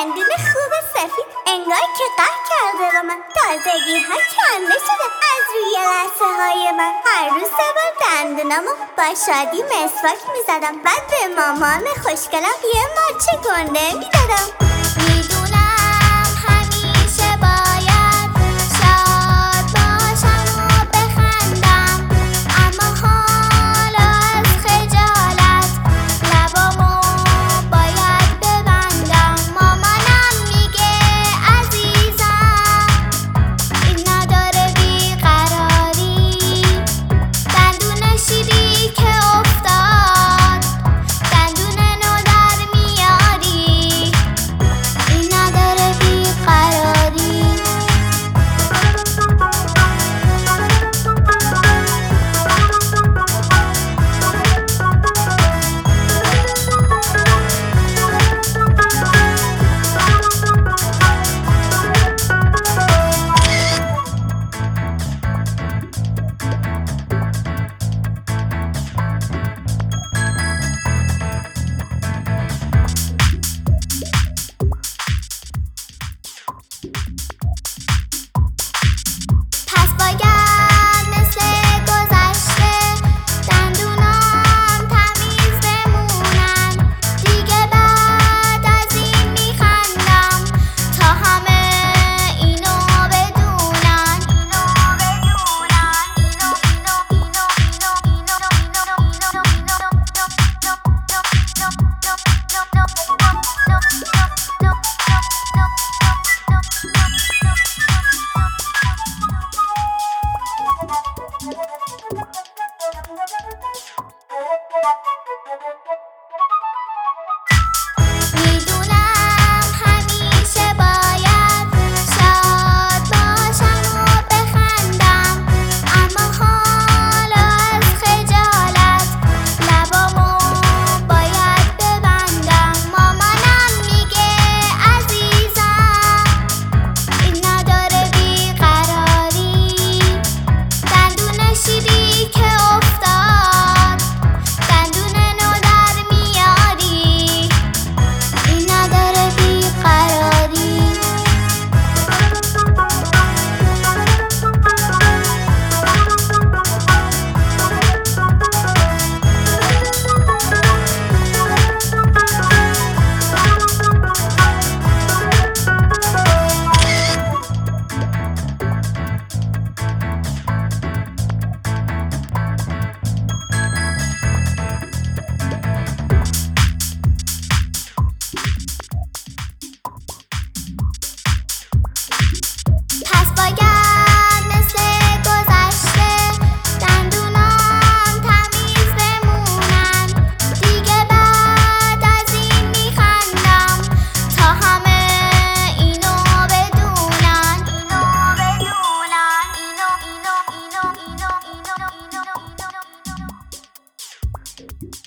دندون خوب سفید انگار که قهر کرده با من. تازگی ها کنده شده از روی لثه های من. هر روز 3 بار دندونامو با شادی مسواک میزدم. بعد به مامان خوشگلم یه ماچه گنده میدادم. میدونم همیشه باید شاد باشم و بخندم، اما حالا از خجالت لبامو باید ببندم. مامانم میگه عزیزم این نداره بیقراری، دندون شیری که افتاد دندون نو در میاری، این نداره بیقراری. پس باید مثل گذشته دندونام تمیز بمونن. دیگه بعد از این میخندم تا همه اینو بدونن. میدونم همیشه باید شاد باشم و بخندم، اما حالا از خجالت لبامو باید ببندم. مامانم میگه عزیزم این نداره بیقراری، دندون شیری که افتاد دندون نو در میاری، این نداره بیقراری. پس باید مثل گذشته دندونام تمیز بمونن. دیگه بعد از این میخندم تا همه اینو بدونن. اینو